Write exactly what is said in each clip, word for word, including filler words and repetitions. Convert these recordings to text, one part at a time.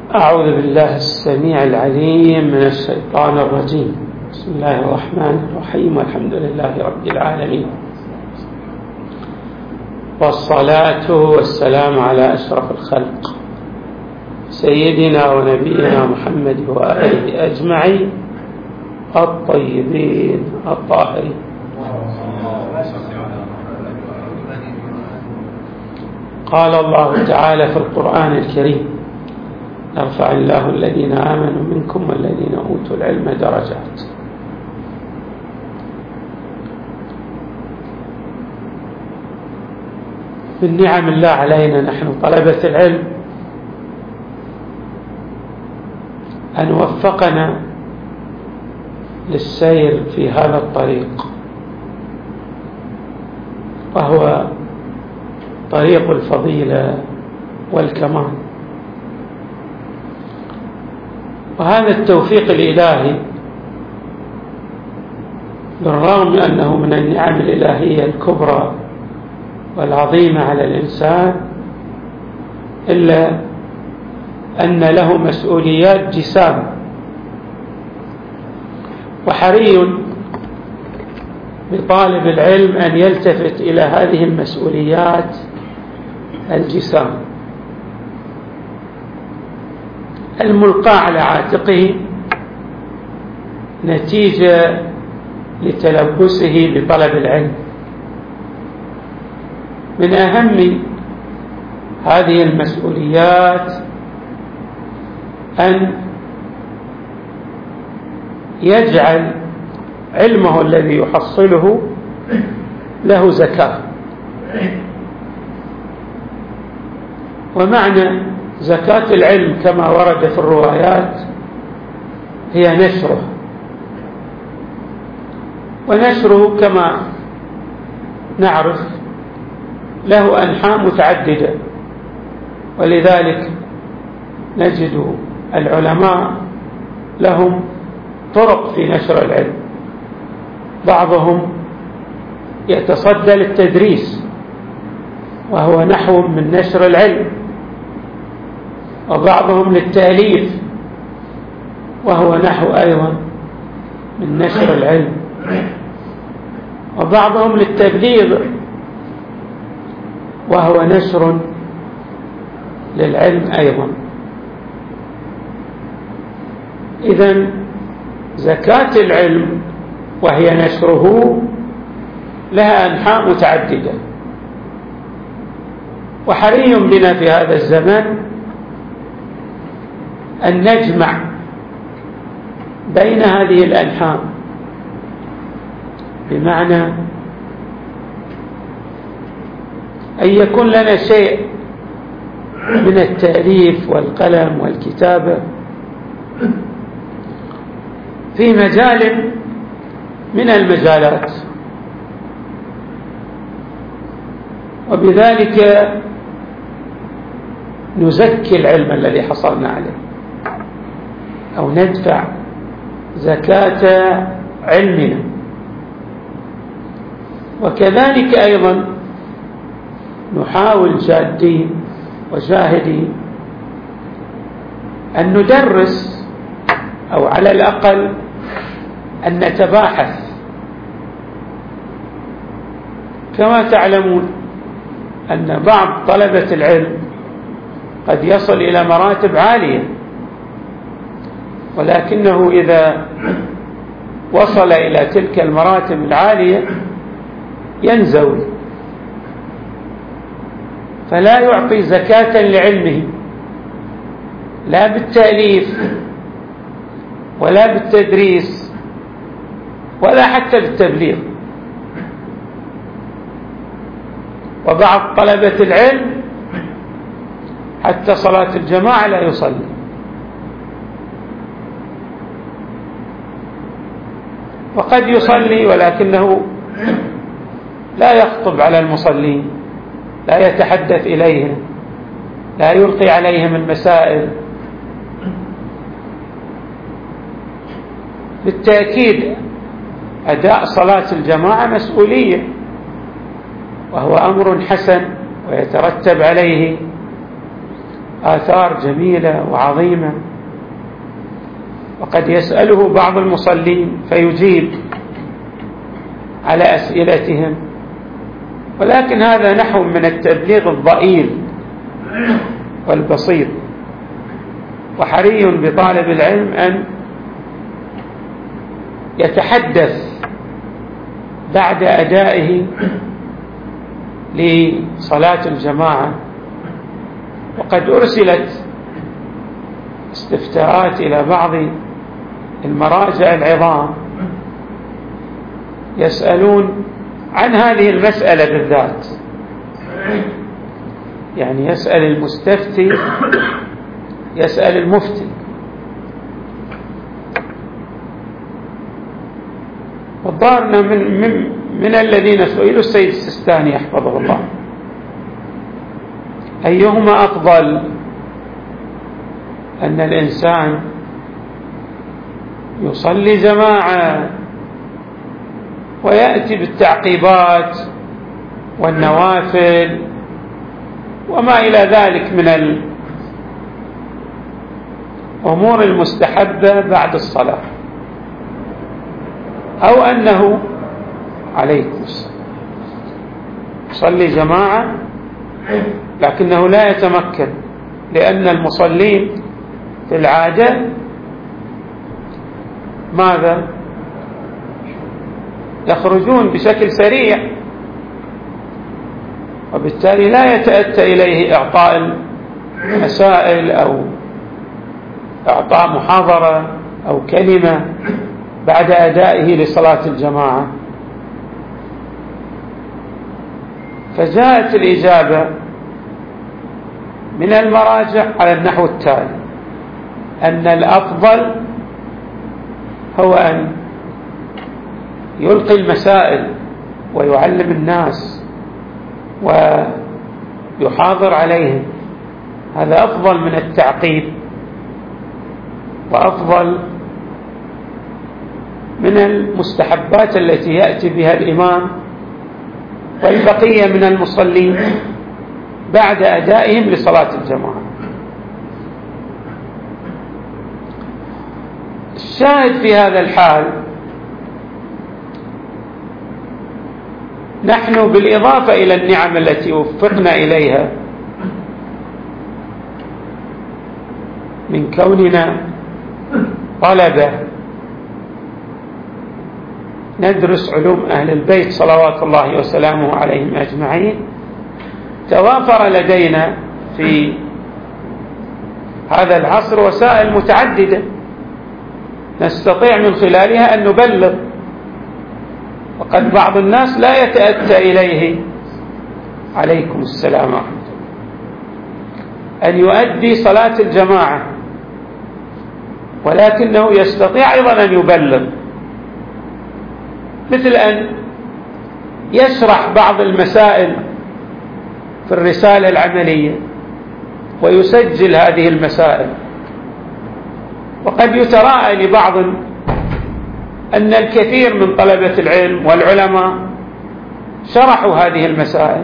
أعوذ بالله السميع العليم من الشيطان الرجيم. بسم الله الرحمن الرحيم، والحمد لله رب العالمين، والصلاة والسلام على أشرف الخلق سيدنا ونبينا محمد وآله أجمعين الطيبين الطاهرين. قال الله تعالى في القرآن الكريم: يرفع الله الذين آمنوا منكم والذين أوتوا العلم درجات. من نعم الله علينا نحن طلبة العلم أن وفقنا للسير في هذا الطريق، وهو طريق الفضيلة والكمال. وهذا التوفيق الإلهي بالرغم من أنه من النعم الإلهية الكبرى والعظيمة على الإنسان، إلا أن له مسؤوليات جسام، وحري بطالب العلم أن يلتفت إلى هذه المسؤوليات الجسام الملقى على عاتقه نتيجة لتلبسه بطلب العلم. من أهم هذه المسؤوليات أن يجعل علمه الذي يحصله له زكاة. ومعنى زكاة العلم كما ورد في الروايات هي نشره، ونشره كما نعرف له أنحاء متعددة، ولذلك نجد العلماء لهم طرق في نشر العلم. بعضهم يتصدى للتدريس وهو نحو من نشر العلم، وبعضهم للتأليف وهو نحو أيضا من نشر العلم، وبعضهم للتبليغ وهو نشر للعلم أيضا. إذن زكاة العلم وهي نشره لها أنحاء متعددة، وحري بنا في هذا الزمن أن نجمع بين هذه الأنحاء، بمعنى أن يكون لنا شيء من التأليف والقلم والكتابة في مجال من المجالات، وبذلك نزكي العلم الذي حصلنا عليه، أو ندفع زكاة علمنا. وكذلك أيضا نحاول جادين وجاهدين أن ندرس، أو على الأقل أن نتباحث. كما تعلمون أن بعض طلبة العلم قد يصل إلى مراتب عالية، ولكنه إذا وصل إلى تلك المراتب العالية ينزوي، فلا يعطي زكاة لعلمه، لا بالتأليف ولا بالتدريس ولا حتى بالتبليغ. وبعض طلبة العلم حتى صلاة الجماعة لا يصلي، وقد يصلي ولكنه لا يخطب على المصلين، لا يتحدث إليهم، لا يلقي عليهم المسائل. بالتأكيد أداء صلاة الجماعة مسؤولية، وهو أمر حسن ويترتب عليه آثار جميلة وعظيمة، وقد يسأله بعض المصلين فيجيب على أسئلتهم، ولكن هذا نحو من التبليغ الضئيل والبسيط، وحري بطالب العلم أن يتحدث بعد أدائه لصلاة الجماعة. وقد أرسلت استفتاءات إلى بعض المراجع العظام يسألون عن هذه المسألة بالذات، يعني يسأل المستفتي يسأل المفتي. وضارنا من, من, من الذين سئلوا السيد السيستاني يحفظه الله، أيهما أفضل، أن الإنسان يصلي جماعة ويأتي بالتعقيبات والنوافل وما إلى ذلك من الأمور المستحبة بعد الصلاة، أو أنه عليكم السلام يصلي جماعة لكنه لا يتمكن، لأن المصلين في العادة ماذا؟ يخرجون بشكل سريع، وبالتالي لا يتأتى إليه إعطاء المسائل أو إعطاء محاضرة أو كلمة بعد أدائه لصلاة الجماعة. فجاءت الإجابة من المراجع على النحو التالي: أن الأفضل هو أن يلقي المسائل ويعلم الناس ويحاضر عليهم، هذا أفضل من التعقيب، وأفضل من المستحبات التي يأتي بها الإمام والبقية من المصلين بعد أدائهم لصلاة الجماعة. الشاهد في هذا الحال، نحن بالإضافة إلى النعم التي وفقنا إليها من كوننا طلبة ندرس علوم أهل البيت صلوات الله وسلامه عليهم أجمعين، توافر لدينا في هذا العصر وسائل متعددة نستطيع من خلالها أن نبلغ. وقد بعض الناس لا يتأتى إليه عليكم السلام أن يؤدي صلاة الجماعة، ولكنه يستطيع أيضا أن يبلغ، مثل أن يشرح بعض المسائل في الرسالة العملية ويسجل هذه المسائل. وقد يتراءى لبعض أن الكثير من طلبة العلم والعلماء شرحوا هذه المسائل،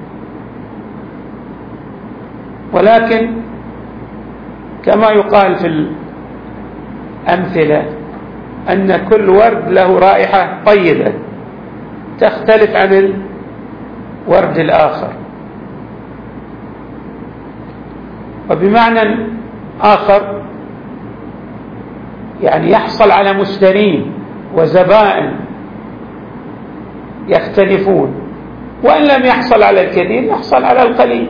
ولكن كما يقال في الأمثلة أن كل ورد له رائحة طيبة تختلف عن الورد الآخر. وبمعنى آخر يعني يحصل على مشترين وزبائن يختلفون، وإن لم يحصل على الكثير يحصل على القليل.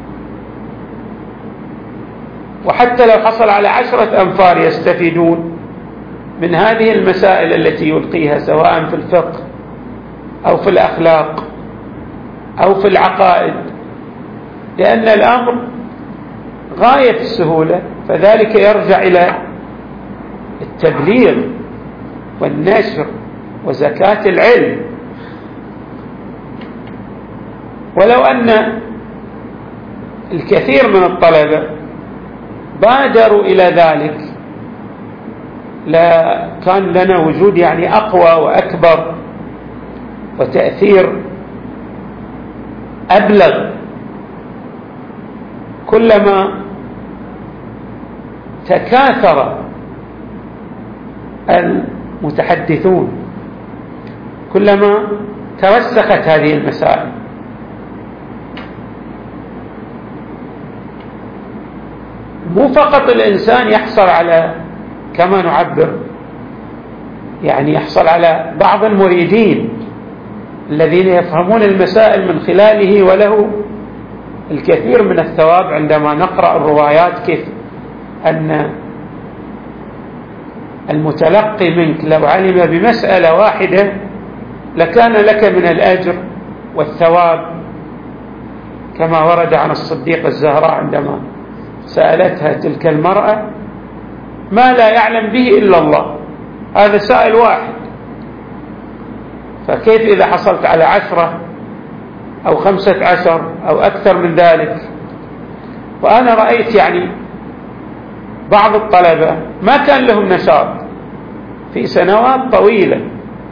وحتى لو حصل على عشرة أنفار يستفيدون من هذه المسائل التي يلقيها، سواء في الفقه أو في الأخلاق أو في العقائد، لأن الأمر غاية في السهولة، فذلك يرجع إلى التبليغ والنشر وزكاة العلم. ولو أن الكثير من الطلبة بادروا إلى ذلك لا كان لنا وجود يعني أقوى وأكبر وتأثير أبلغ. كلما تكاثر المتحدثون كلما توسخت هذه المسائل. مو فقط الإنسان يحصل على، كما نعبر، يعني يحصل على بعض المريدين الذين يفهمون المسائل من خلاله وله الكثير من الثواب عندما نقرأ الروايات، كيف أن المتلقي منك لو علم بمسألة واحدة لكان لك من الأجر والثواب، كما ورد عن الصديقة الزهراء عندما سألتها تلك المرأة ما لا يعلم به إلا الله، هذا سائل واحد، فكيف إذا حصلت على عشرة أو خمسة عشر أو أكثر من ذلك؟ وأنا رأيت يعني بعض الطلبة ما كان لهم نشاط في سنوات طويلة،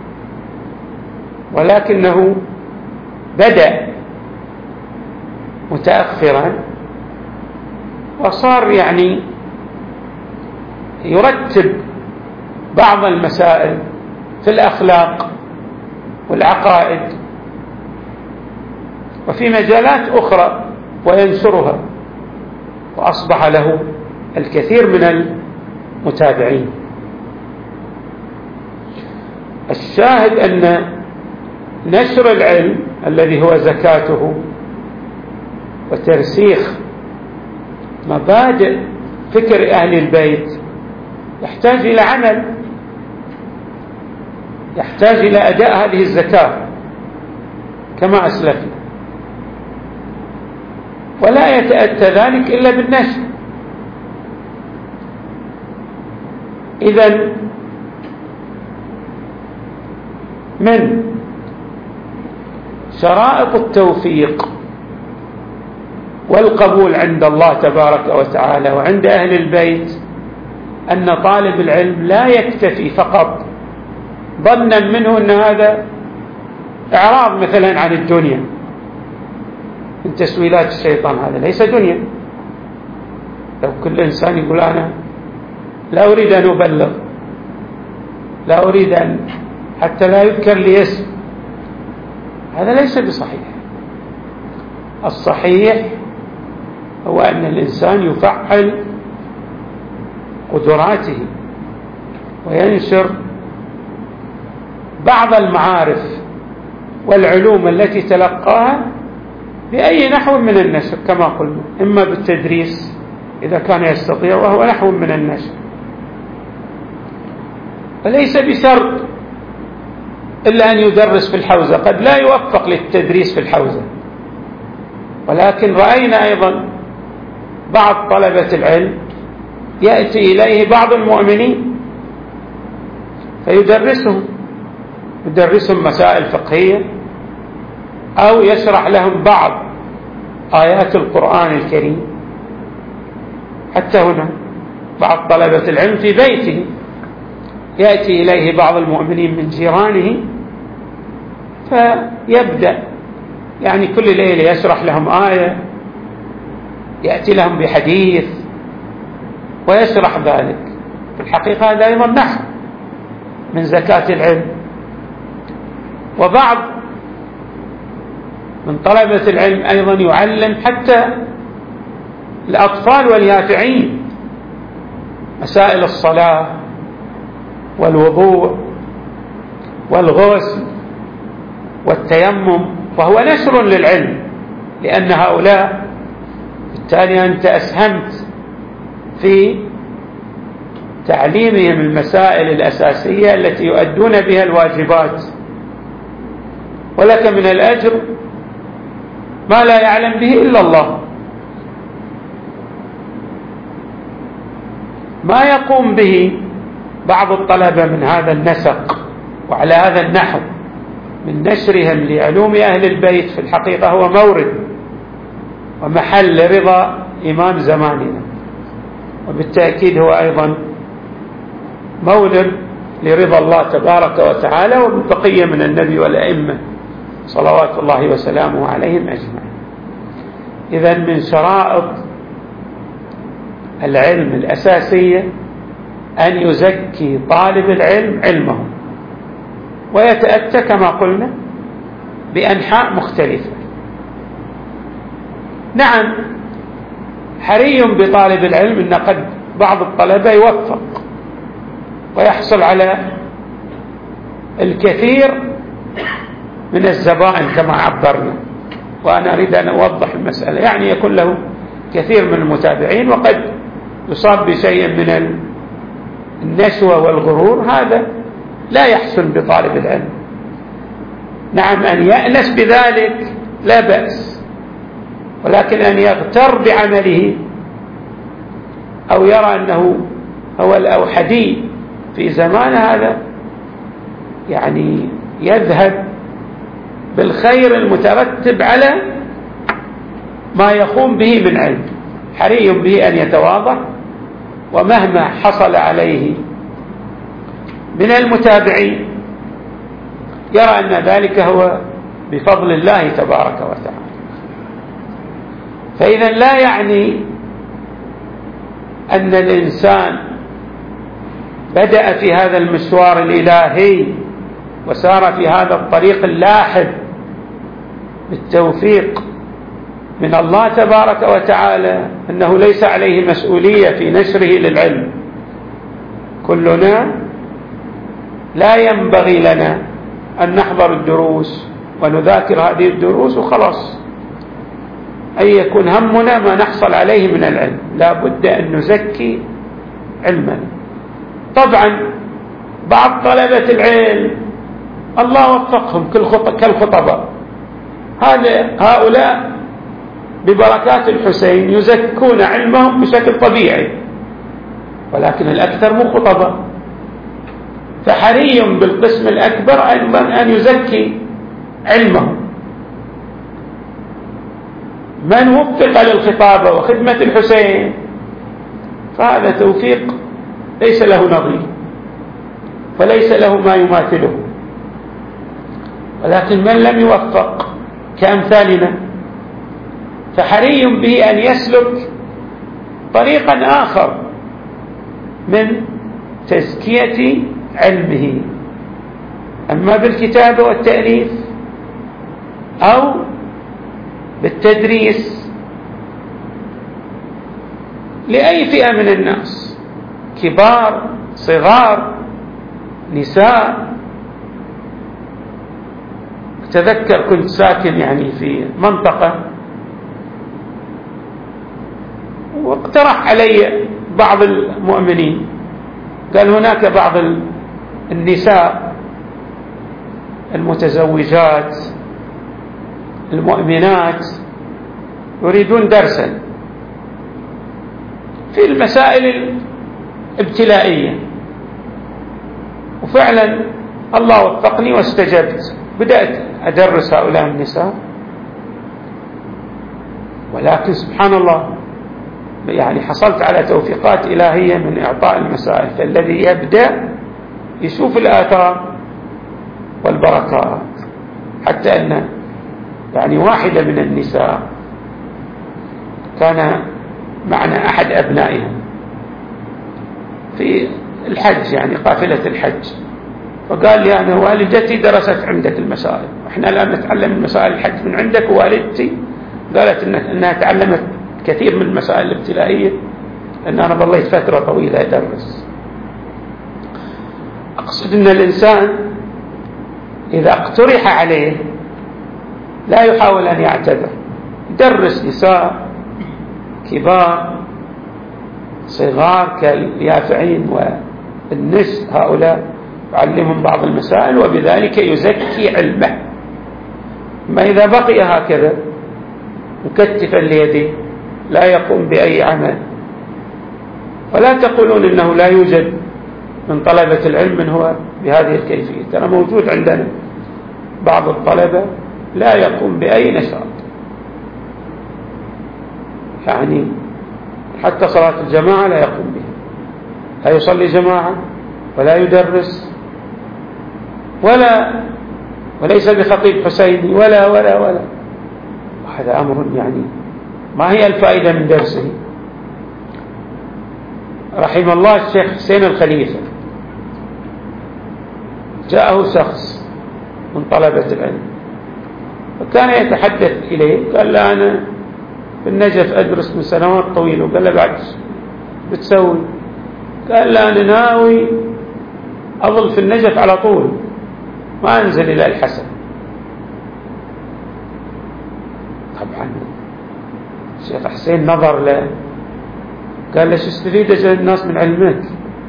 ولكنه بدأ متأخرا وصار يعني يرتب بعض المسائل في الأخلاق والعقائد وفي مجالات أخرى وينشرها، وأصبح له الكثير من المتابعين. الشاهد أن نشر العلم الذي هو زكاته وترسيخ مبادئ فكر أهل البيت يحتاج إلى عمل، يحتاج إلى أداء هذه الزكاة كما أسلفنا، ولا يتأتى ذلك إلا بالنشر. إذن من شرائط التوفيق والقبول عند الله تبارك وتعالى وعند أهل البيت أن طالب العلم لا يكتفي فقط ظنا منه أن هذا إعراض مثلا عن الدنيا من تسويلات الشيطان، هذا ليس دنيا. لو كل إنسان يقول أنا لا أريد أن أبلغ، لا أريد أن حتى لا يذكر لي اسم، هذا ليس بصحيح. الصحيح هو أن الإنسان يفعل قدراته وينشر بعض المعارف والعلوم التي تلقاها بأي نحو من النشر كما قلنا، إما بالتدريس إذا كان يستطيع وهو نحو من النشر، فليس بشرط إلا أن يدرس في الحوزة، قد لا يوفق للتدريس في الحوزة، ولكن رأينا أيضا بعض طلبة العلم يأتي إليه بعض المؤمنين فيدرسهم يدرسهم مسائل فقهية أو يشرح لهم بعض آيات القرآن الكريم. حتى هنا بعض طلبة العلم في بيته يأتي إليه بعض المؤمنين من جيرانه فيبدأ يعني كل ليلة يشرح لهم آية، يأتي لهم بحديث ويشرح ذلك. في الحقيقة هذا أيضا نحو من زكاة العلم. وبعض من طلبة العلم أيضا يعلم حتى الأطفال واليافعين مسائل الصلاة والوضوء والغسل والتيمم، وهو نشر للعلم، لأن هؤلاء بالتالي أنت أسهمت في تعليمهم المسائل الأساسية التي يؤدون بها الواجبات، ولك من الأجر ما لا يعلم به إلا الله. ما يقوم به بعض الطلبة من هذا النسق وعلى هذا النحو من نشرهم لعلوم أهل البيت في الحقيقة هو مورد ومحل رضا إمام زماننا، وبالتأكيد هو أيضا مولد لرضا الله تبارك وتعالى وبقية من النبي والأئمة صلوات الله وسلامه عليهم أجمعين. إذن من شرائط العلم الأساسية أن يزكي طالب العلم علمه، ويتأتى كما قلنا بأنحاء مختلفة. نعم، حري بطالب العلم أن قد بعض الطلبة يوفق ويحصل على الكثير من الزبائن كما عبرنا، وأنا أريد أن أوضح المسألة، يعني يكون له كثير من المتابعين وقد يصاب بشيء من النشوة والغرور، هذا لا يحسن بطالب العلم. نعم، أن يأنس بذلك لا بأس، ولكن أن يغتر بعمله أو يرى أنه هو الأوحدي في زمان هذا، يعني يذهب بالخير المترتب على ما يقوم به من علم. حري به أن يتواضع، ومهما حصل عليه من المتابعين يرى أن ذلك هو بفضل الله تبارك وتعالى. فإذا لا يعني أن الإنسان بدأ في هذا المشوار الإلهي وسار في هذا الطريق اللاحب بالتوفيق من الله تبارك وتعالى أنه ليس عليه مسؤولية في نشره للعلم. كلنا لا ينبغي لنا أن نحضر الدروس ونذاكر هذه الدروس وخلاص، أن يكون همنا ما نحصل عليه من العلم، لا بد أن نزكي علمنا. طبعا بعض طلبة العلم الله وفقهم كالخطباء، هؤلاء ببركات الحسين يزكون علمهم بشكل طبيعي، ولكن الأكثر مو خطباء، فحري بالقسم الأكبر أن يزكي علمه. من وفق للخطابة وخدمة الحسين فهذا توفيق ليس له نظير وليس له ما يماثله، ولكن من لم يوفق كأمثالنا فحري به أن يسلك طريقا آخر من تزكية علمه، أما بالكتابة والتأليف أو بالتدريس لأي فئة من الناس، كبار صغار نساء. أتذكر كنت ساكن يعني في منطقة، واقترح علي بعض المؤمنين، قال هناك بعض النساء المتزوجات المؤمنات يريدون درسا في المسائل الابتلائية، وفعلا الله وفقني واستجبت، بدأت أدرس هؤلاء النساء. ولكن سبحان الله يعني حصلت على توفيقات إلهية من إعطاء المسائل، فالذي يبدأ يشوف الآثار والبركات، حتى أن يعني واحدة من النساء كان معنا أحد أبنائها في الحج، يعني قافلة الحج، فقال لي أنا والدتي درست عندك المسائل، وإحنا الآن نتعلم المسائل الحج من عندك، ووالدتي قالت إنها تعلمت كثير من المسائل الابتلائية لأن أنا ظليت فترة طويلة أدرس. أقصد أن الإنسان إذا اقترح عليه لا يحاول أن يعتذر، يدرس نساء كبار صغار كاليافعين والنس، هؤلاء يعلمهم بعض المسائل وبذلك يزكي علمه. ما إذا بقي هكذا مكتفا ليده لا يقوم بأي عمل، ولا تقولون إنه لا يوجد من طلبة العلم من هو بهذه الكيفية، ترى موجود عندنا بعض الطلبة لا يقوم بأي نشاط، يعني حتى صلاة الجماعة لا يقوم بها، لا يصلي جماعة ولا يدرس ولا وليس بخطيب حسيني ولا ولا ولا وهذا أمر يعني ما هي الفائدة من درسه؟ رحم الله الشيخ حسين الخليفة، جاءه شخص من طلبة العلم وكان يتحدث إليه، قال له أنا في النجف أدرس من سنوات طويلة. وقال له بعد بتسوي؟ قال له أنا ناوي أظل في النجف على طول، ما أنزل إلى الحسن. طبعا الشيخ حسين نظر له قال له شو استفيد الناس من علمك؟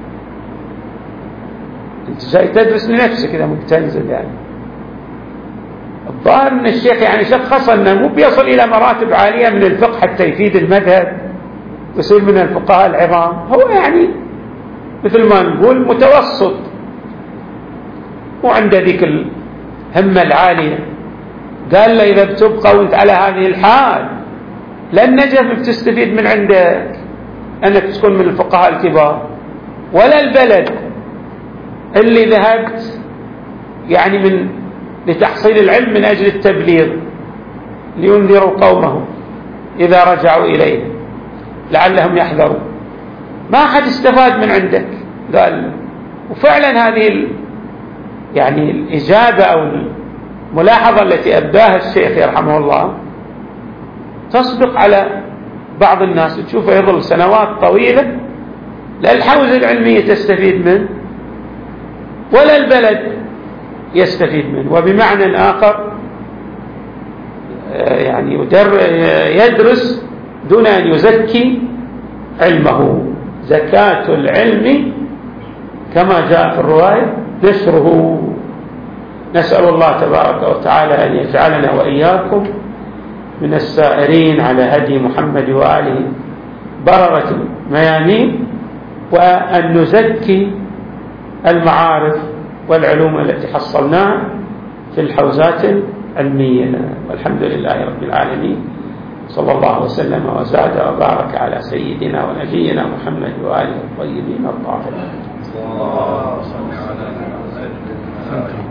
أنت جاي تدرس لنفسك إذا ممكن تنزل. يعني الظاهر أن الشيخ يعني شخص أنه مو بيصل إلى مراتب عالية من الفقه حتى يفيد المذهب ويصير من الفقهاء العظام، هو يعني مثل ما نقول متوسط، مو عنده ذيك الهمة العالية. قال له إذا بتبقى وانت على هذه الحال لا النجف بتستفيد من عندك أنك تكون من الفقهاء الكبار، ولا البلد اللي ذهبت يعني من لتحصيل العلم من أجل التبليغ لينذروا قومهم إذا رجعوا إليه لعلهم يحذروا، ما حد استفاد من عندك. قال وفعلا هذه ال يعني الإجابة أو الملاحظة التي أبداها الشيخ يرحمه الله تصدق على بعض الناس، تشوفه يظل سنوات طويلة لا الحوزة العلمية تستفيد منه ولا البلد يستفيد منه. وبمعنى آخر يعني يدرس دون أن يزكي علمه. زكاة العلم كما جاء في الرواية نشره. نسأل الله تبارك وتعالى أن يجعلنا وإياكم من السائرين على هدي محمد وآله بررة الميامين، وأن نزكي المعارف والعلوم التي حصلناها في الحوزات العلمية. والحمد لله رب العالمين، صلى الله وسلم وزاد وبارك على سيدنا ونبينا محمد وآله الطيبين الطاهرين.